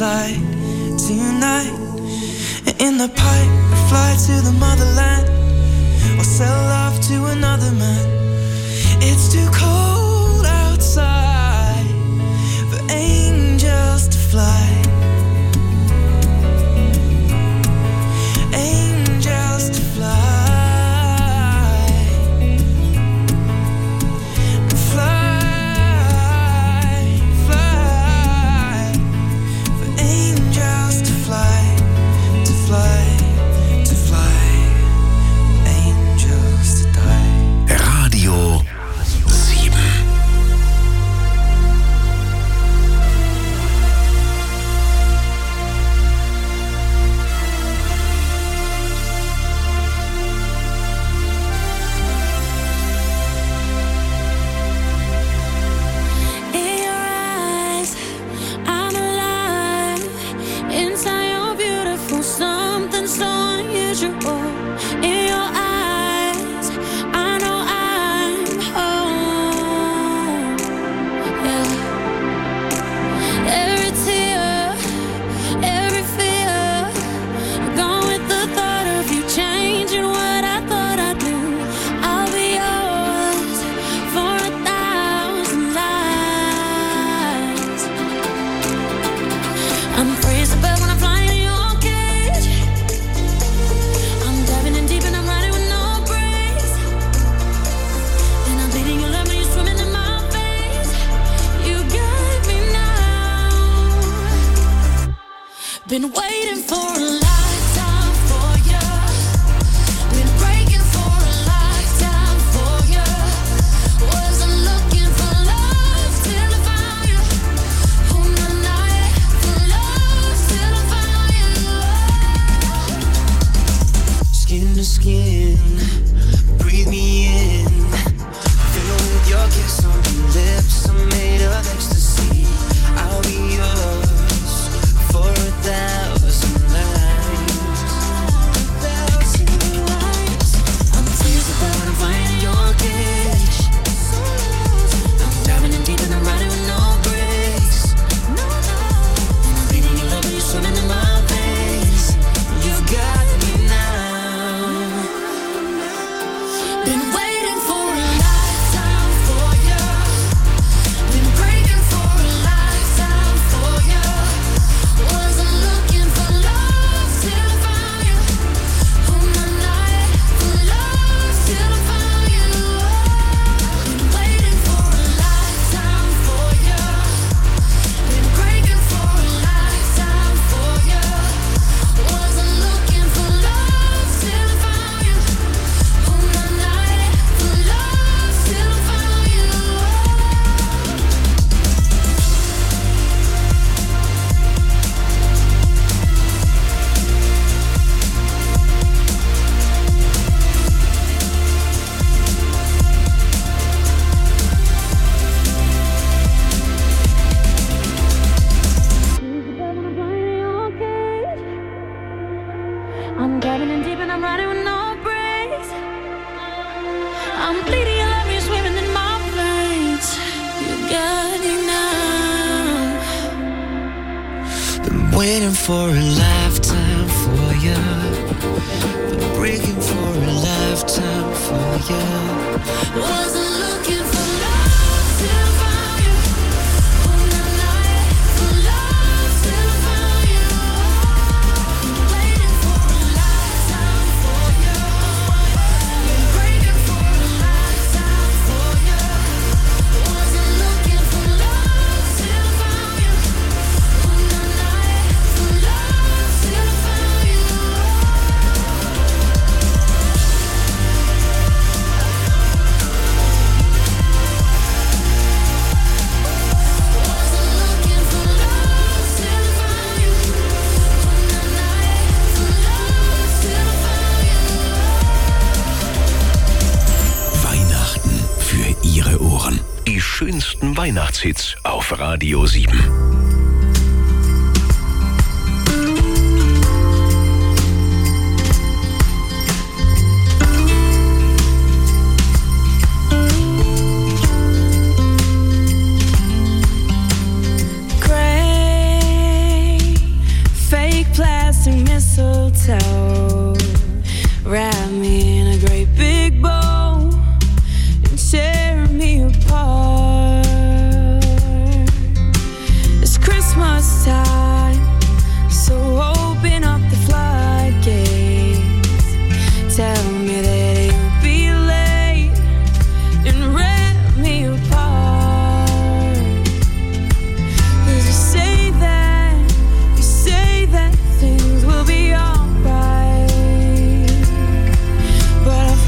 outside tonight. In the pipe, we fly to the motherland, or sell love to another man. It's too cold outside for angels to fly. Angels to fly. Been waiting for a lifetime for you. Been breaking for a lifetime for you. Wasn't looking for love till I found you. On the night for love till I found you. Skin to skin, breathe me in. Fill with your kiss on your lips. I'm made of ecstasy. I'll be yours for 1,000 nights. 1,000 nights. I'm tears about I'm finding your cage. I'm diving in deep and I'm riding with no brakes. And I'm bleeding your love when you're swimming in my veins. You got me now. Been waiting for a lifetime for you. Been breaking for a lifetime for you. Wasn't looking for love till I found you. On the night for love till I found you. Been waiting for a lifetime for you. Been breaking for a lifetime for you. Wasn't looking for love till I found you. On the night for love till I found you. I'm diving in deep and I'm riding with no brakes. I'm bleeding your love, you're swimming in my veins. You got me now. Been waiting for a lifetime for you. Been breaking for a lifetime for you. Wasn't looking for love till I found you. On the night for love till I found you. Waiting for a lifetime for you. Been breaking for a lifetime for you. Wasn't looking for love till I found you. On the night for love till I found you. Die schönsten Weihnachtshits auf Radio 7. Gray mistletoe. Wrap me in a great big bow and tear me apart. It's Christmas time, so open up the floodgates. Tell me that you'll be late and rip me apart. 'Cause you say that things will be alright, but I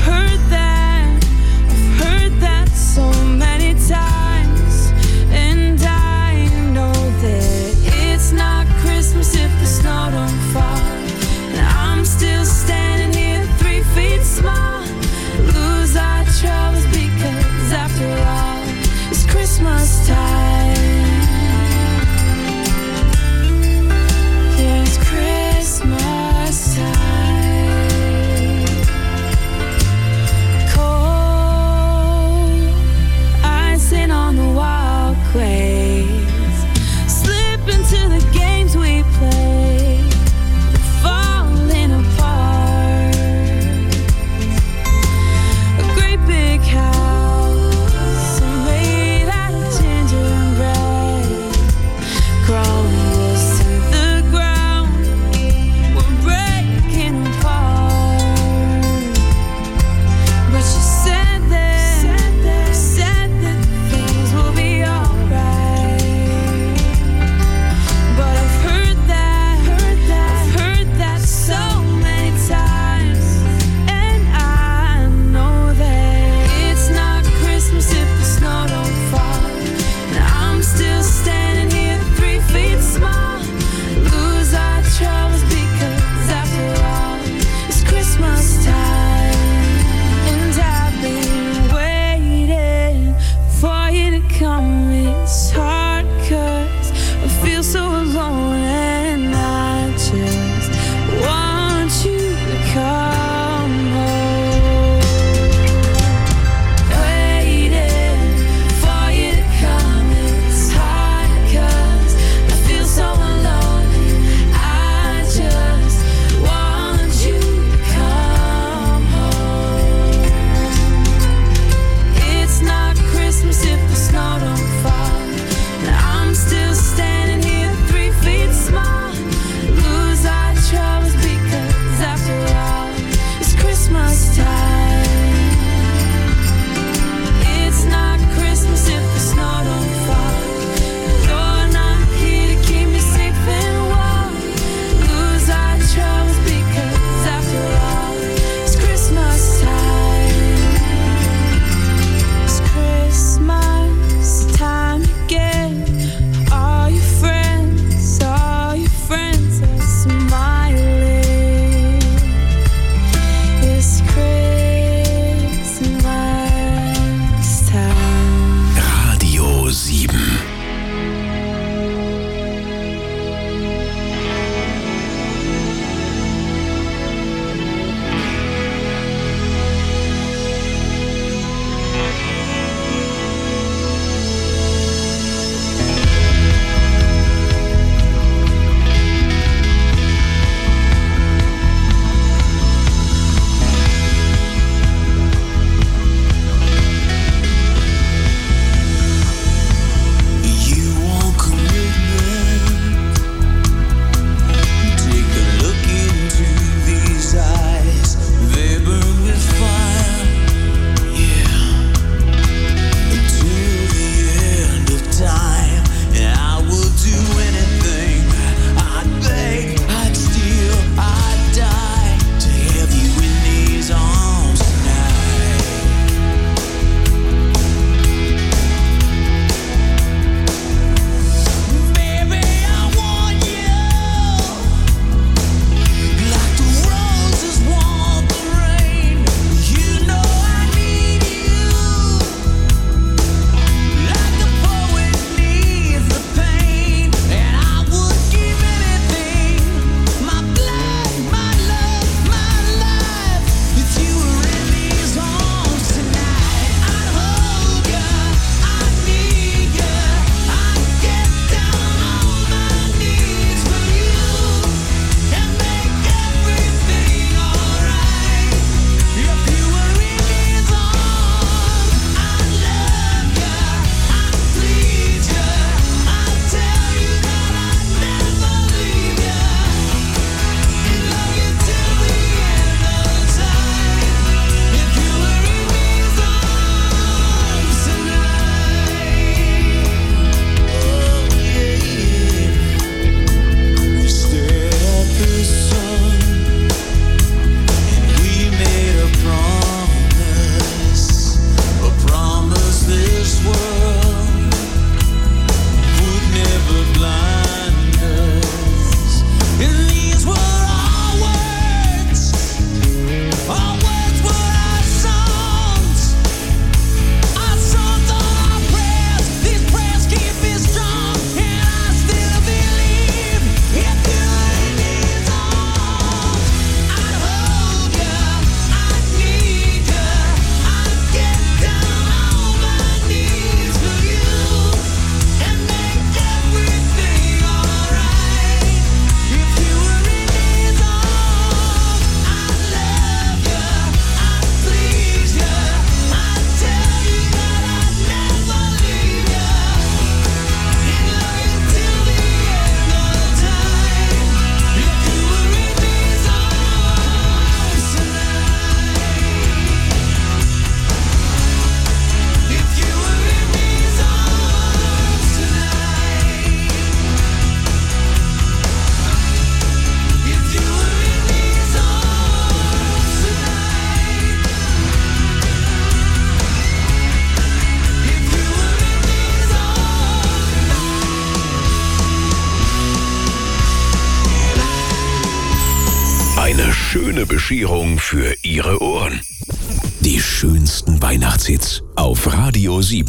schöne Bescherung für Ihre Ohren. Die schönsten Weihnachtshits auf Radio 7.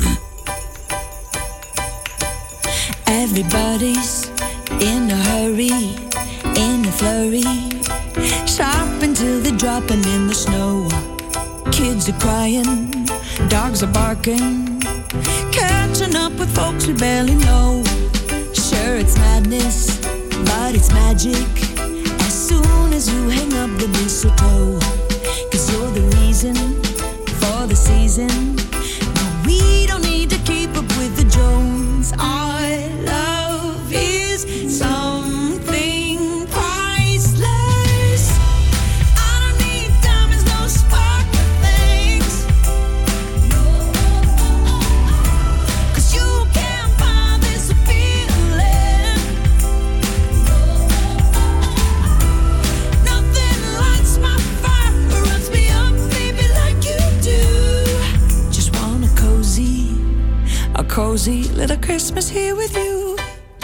Everybody's in a hurry, in a flurry, shopping till they're dropping in the snow. Kids are crying, dogs are barking, catching up with folks we barely know. Sure, it's madness, but it's magic. As soon as you hang up the mistletoe, 'cause you're the reason for the season. No, we don't need to keep up with the Jones. Our love is something priceless. I don't need diamonds, no sparkly things, 'cause you can't buy this feeling. Nothing lights my fire or runs me up, baby, like you do. Just want a cozy little Christmas here with you.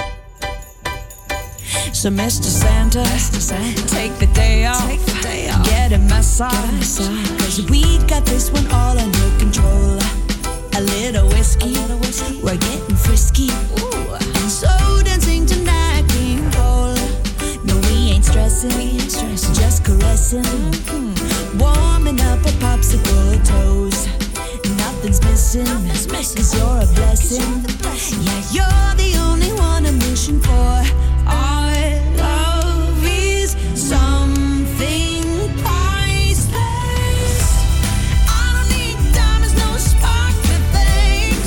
So Mr. Santa, take the day off, get a massage, 'cause we got this one all under control. A little whiskey, we're getting frisky, and so dancing tonight, King Cole. No, we ain't stressing, just caressing, warming up our popsicle toes. Nothing's missing, 'cause you're a blessing. Yeah, you're the only one I'm wishing for. Our love is something priceless. I don't need diamonds, no sparkly things,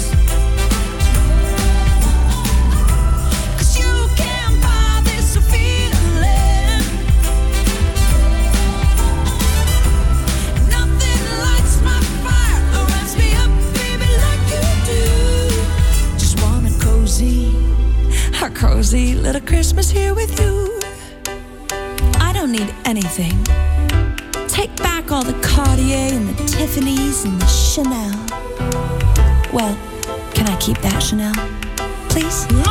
'cause you can't buy this feeling. Nothing lights my fire or runs me up, baby, like you do. Just want a cozy little Christmas here with you. I don't need anything. Take back all the Cartier and the Tiffany's and the Chanel. Well, can I keep that Chanel, please? No.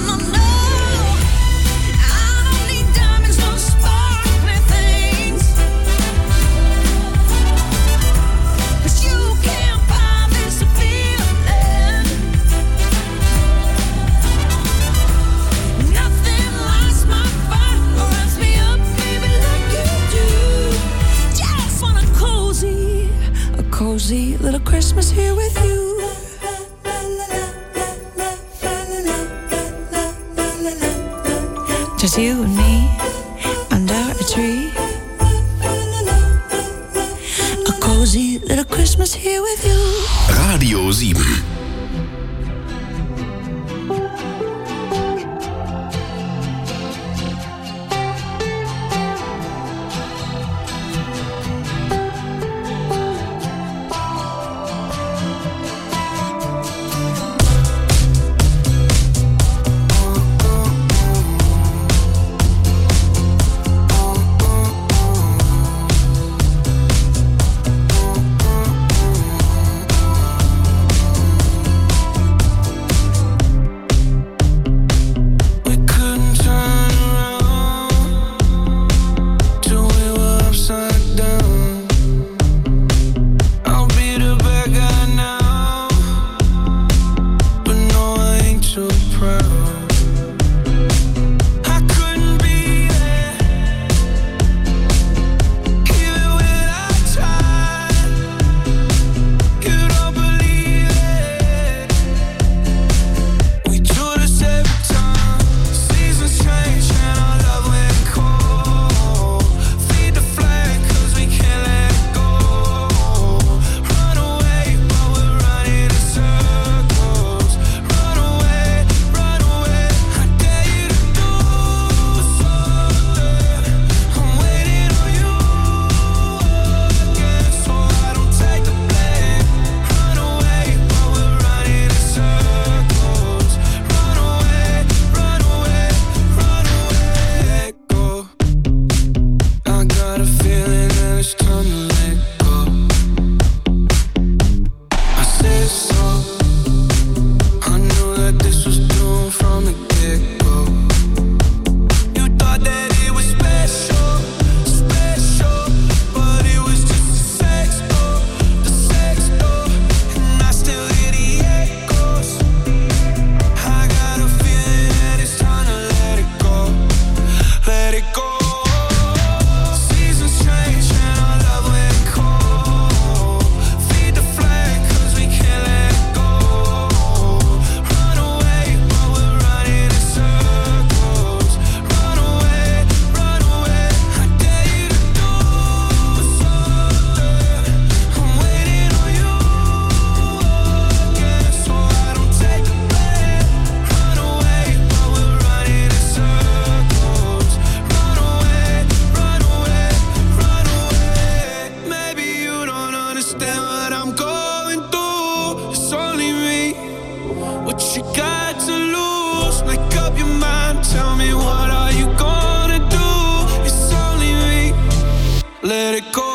I don't need diamonds, no sparkly things, 'cause you can't buy this feeling. Nothing lights my fire or runs me up, baby, like you do. Just want a cozy little Christmas here with you. Just you and me under a tree. A cozy little Christmas here with you. Radio 7. Run away, mind. Tell me, what are you gonna do? It's only me. Let it go.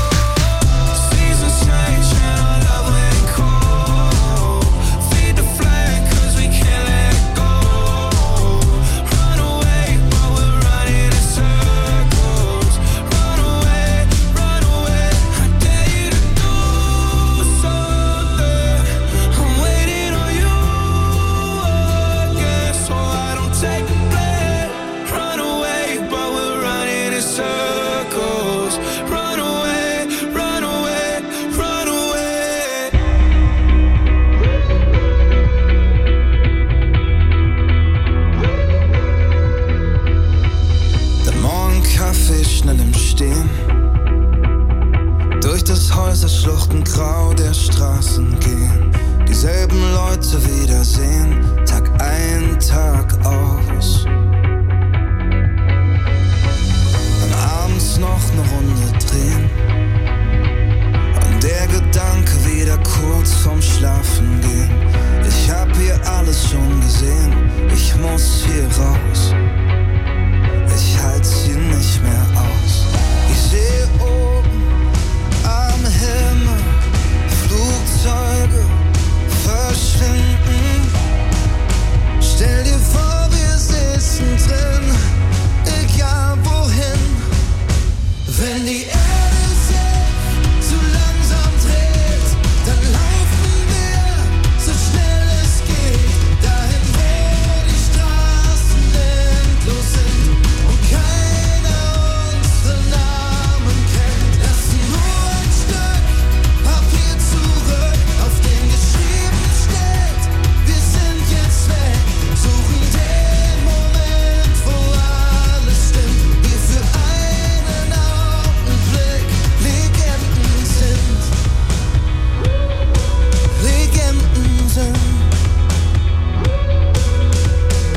Schluchtengrau der Straßen gehen, dieselben Leute wiedersehen, Tag ein, Tag aus. Dann abends noch eine Runde drehen und der Gedanke wieder kurz vorm Schlafen gehen. Ich hab hier alles schon gesehen, ich muss hier raus.